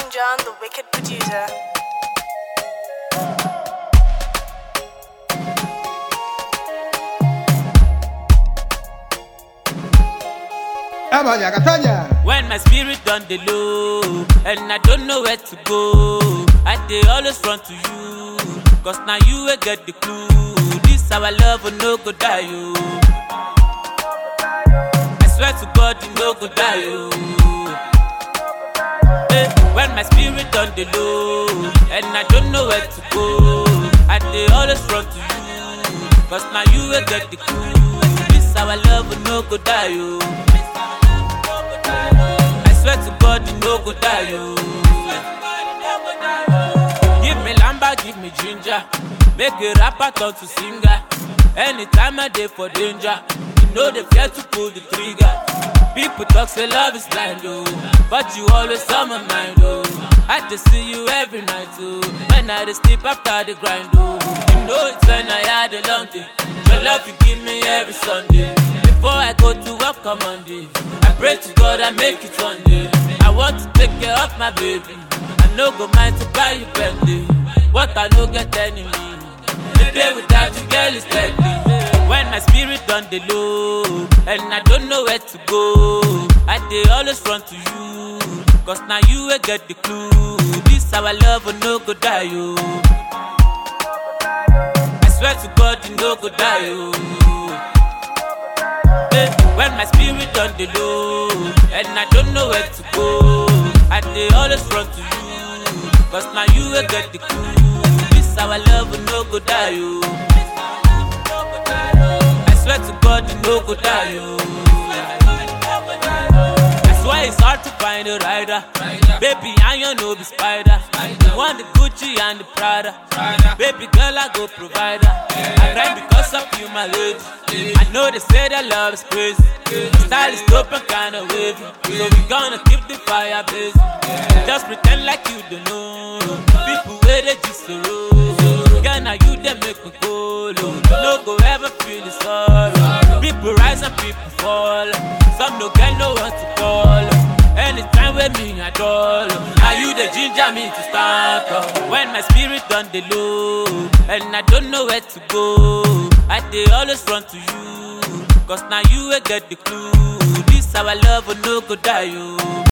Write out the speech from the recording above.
John, the wicked producer. When my spirit on the low and I don't know where to go, I dey always run to you, cause now you will get the clue. This our love will no go die, yo. I swear to God, you no go die, yo. When my spirit on the low and I don't know where to go, I dey always run to you, cause now you will get the clue. This our love will no go die, yo. I swear to God, you no go die, yo. Give me lamba, give me ginger, make a rapper turn to singer. Anytime I dey for danger, you know they fear to pull the trigger. People talk say love is blind, oh, but you always on my mind, oh. I just see you every night, oh. When I dey sleep after the grind, oh. You know it's when I had a long day. Your love you give me every Sunday. Before I go to work on Monday, I pray to God I make it one day. I want to take care of my baby. I no go mind to buy you Bentley. What I no get enemy. The day without you, girl, is deadly. When my spirit on the low and I don't know where to go, I dey always run to you, cause now you will get the clue. This our love will no go die, yo. I swear to God, you no go die, yo. When my spirit on the low and I don't know where to go, I dey always run to you, cause now you will get the clue. This our love will no go die, yo. I swear to God, you no go die, yo. That's why it's hard to find a rider. Baby, I you no be spider. You want the Gucci and the Prada. Baby girl, I go provider. I grind because of you, my lady. I know they say that love is crazy. Style is dope and kinda wavy, so we gonna keep the fire blazing. Just pretend like you don't know. People where they just so low. Girl, now you they make me go low. No go ever feel the sorrow. People rise and people fall. Some no get no one to call. Anytime with me at all, now you the ginger me to start up. When my spirit on the low and I don't know where to go, I dey always run to you, cause now you will get the clue. This our love will no go die, yo.